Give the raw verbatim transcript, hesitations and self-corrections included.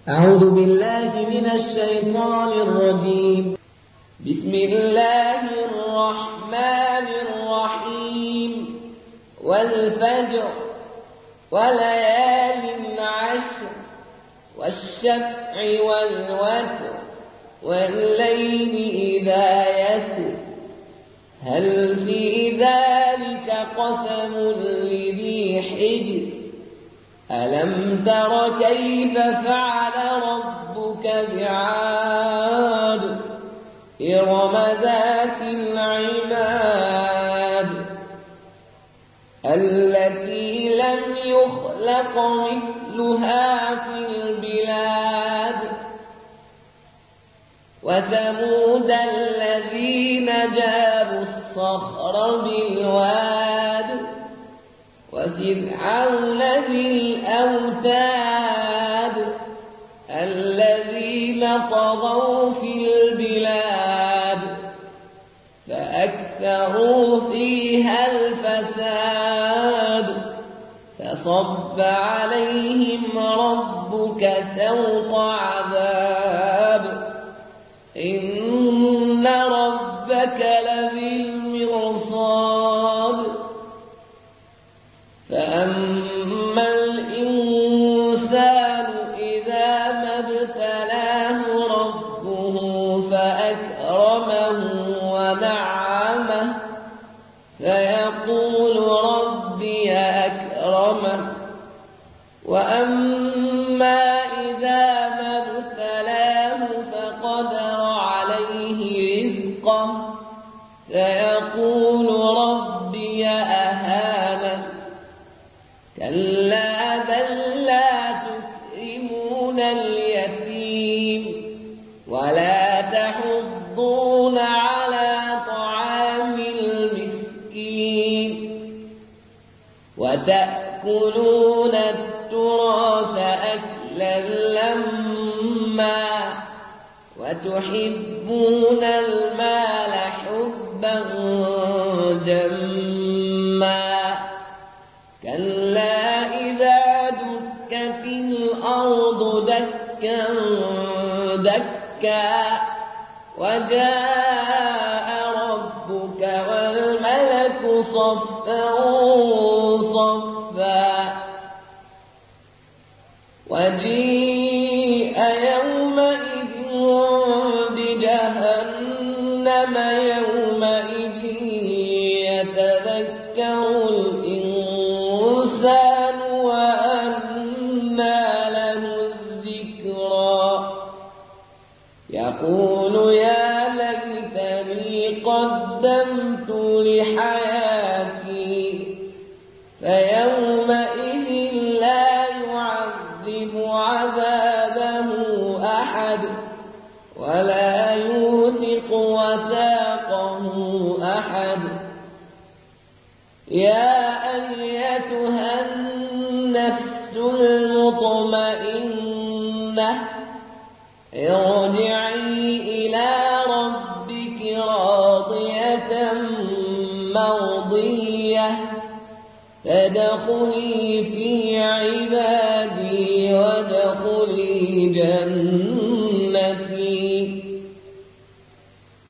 أعوذ بالله من الشيطان الرجيم. بسم الله الرحمن الرحيم. والفجر وليال عشر والشفع والوتر والليل إذا يسر هل في ذلك قسم لذي حجر ألم تر كيف فعل ربك بعاد إرم ذات العماد التي لم يخلق مثلها في البلاد وثمود الذين جابوا الصخر بالواد وفرعون ذي الأوتاد الذين طغوا في البلاد فأكثروا فيها الفساد فصب عليهم ربك سوط عذاب إن ربك لبالمرصاد فأما الإنسان إذا ما ابتلاه ربه فأكرمه ونعمه فيقول ربي أكرمن وأما إذا ما ابتلاه فقدر عليه رزقه فيقول ربي أهانن كلا بل لا تكرمون اليتيم ولا تحضون على طعام المسكين وتأكلون التراث أكلا لما وتحبون المال حبا جما كلا إذا دكت الأرض دكا دكا وجاء ربك والملك صفا صفا وجيء يومئذ بجهنم يومئذ يتذكر الإنسان وأنى له الذكرى يقول يا ليتني قدمت لحياتي فيومئذ لا يعذب عذابه أحد ولا يوثق وثاقه أحد يا أيتها النفس المطمئنة ارجعي إلى ربك راضية مرضية فادخلي في عبادي وادخلي جنتي